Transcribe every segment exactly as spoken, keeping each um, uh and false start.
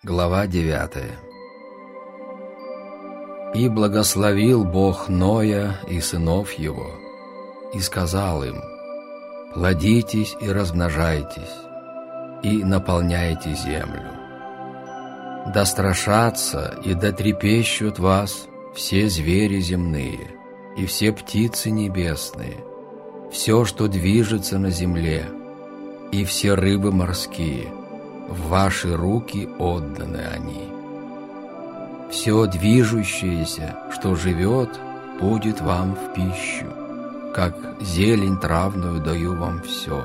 Глава девятая. «И благословил Бог Ноя и сынов его, и сказал им: плодитесь и размножайтесь, и наполняйте землю. Да страшатся и да трепещут вас все звери земные, и все птицы небесные, все, что движется на земле, и все рыбы морские. В ваши руки отданы они. Все движущееся, что живет, будет вам в пищу, как зелень травную даю вам все.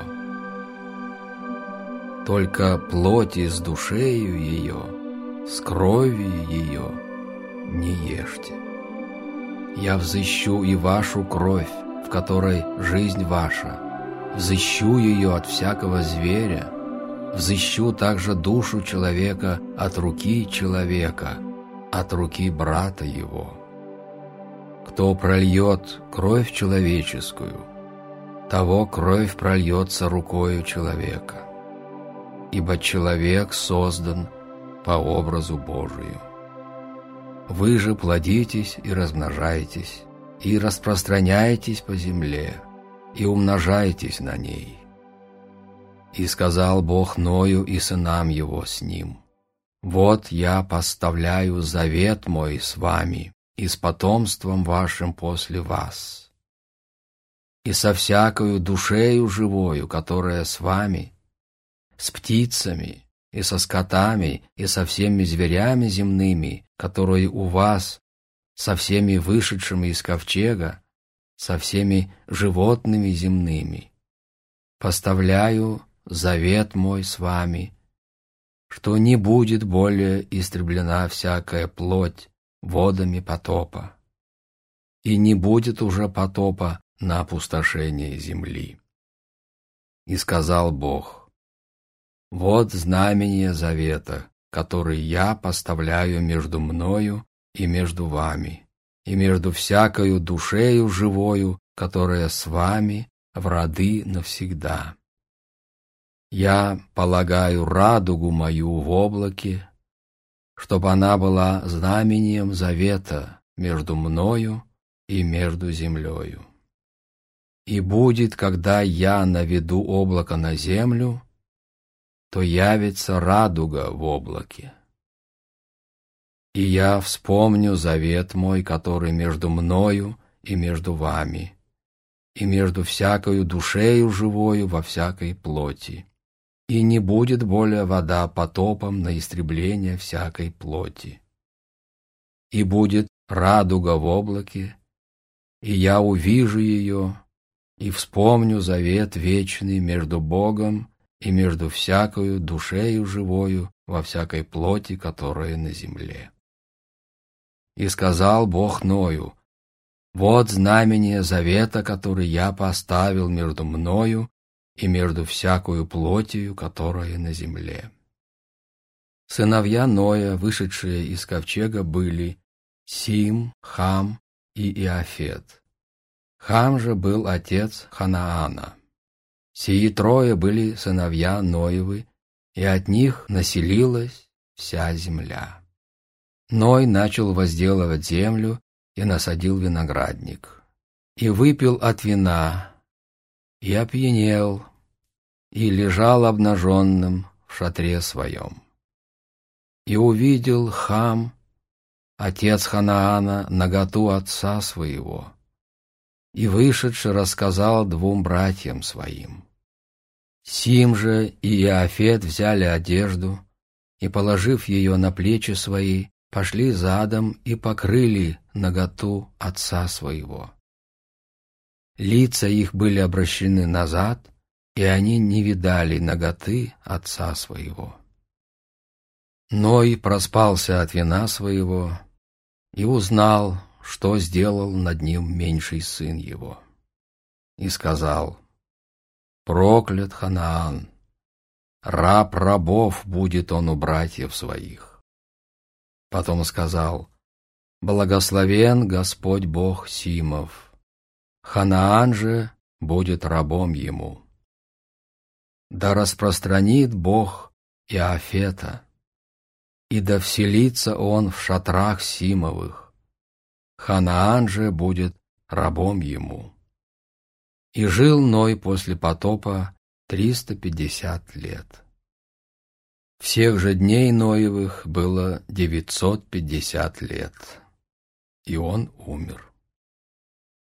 Только плоти с душею ее, с кровью ее не ешьте. Я взыщу и вашу кровь, в которой жизнь ваша, взыщу ее от всякого зверя, взыщу также душу человека от руки человека, от руки брата его. Кто прольет кровь человеческую, того кровь прольется рукою человека, ибо человек создан по образу Божию. Вы же плодитесь и размножайтесь, и распространяйтесь по земле, и умножайтесь на ней. И сказал Бог Ною и сынам его с ним: вот я поставляю завет мой с вами и с потомством вашим после вас, и со всякою душею живою, которая с вами, с птицами и со скотами и со всеми зверями земными, которые у вас, со всеми вышедшими из ковчега, со всеми животными земными. Поставляю завет мой с вами, что не будет более истреблена всякая плоть водами потопа, и не будет уже потопа на опустошение земли. И сказал Бог: вот знамение завета, который я поставляю между мною и между вами, и между всякою душею живою, которая с вами в роды навсегда. Я полагаю радугу мою в облаке, чтоб она была знамением завета между мною и между землею. И будет, когда я наведу облако на землю, то явится радуга в облаке. И я вспомню завет мой, который между мною и между вами, и между всякою душею живою во всякой плоти. И не будет более вода потопом на истребление всякой плоти. И будет радуга в облаке, и я увижу ее, и вспомню завет вечный между Богом и между всякою душею живою во всякой плоти, которая на земле. И сказал Бог Ною: вот знамение завета, который я поставил между мною и между всякою плотью, которая на земле. Сыновья Ноя, вышедшие из ковчега, были Сим, Хам и Иафет. Хам же был отец Ханаана. Сии трое были сыновья Ноевы, и от них населилась вся земля. Ной начал возделывать землю и насадил виноградник, и выпил от вина, и опьянел, и лежал обнаженным в шатре своем. И увидел Хам, отец Ханаана, наготу отца своего, и вышедши рассказал двум братьям своим. Сим же и Иафет взяли одежду, и, положив ее на плечи свои, пошли задом и покрыли наготу отца своего. Лица их были обращены назад, и они не видали наготы отца своего. Ной проспался от вина своего и узнал, что сделал над ним меньший сын его. И сказал: проклят Ханаан, раб рабов будет он у братьев своих. Потом сказал: благословен Господь Бог Симов, Ханаан же будет рабом ему. Да распространит Бог Иафета, и да вселится он в шатрах Симовых. Ханаан же будет рабом ему. И жил Ной после потопа триста пятьдесят лет. Всех же дней Ноевых было девятьсот пятьдесят лет, и он умер.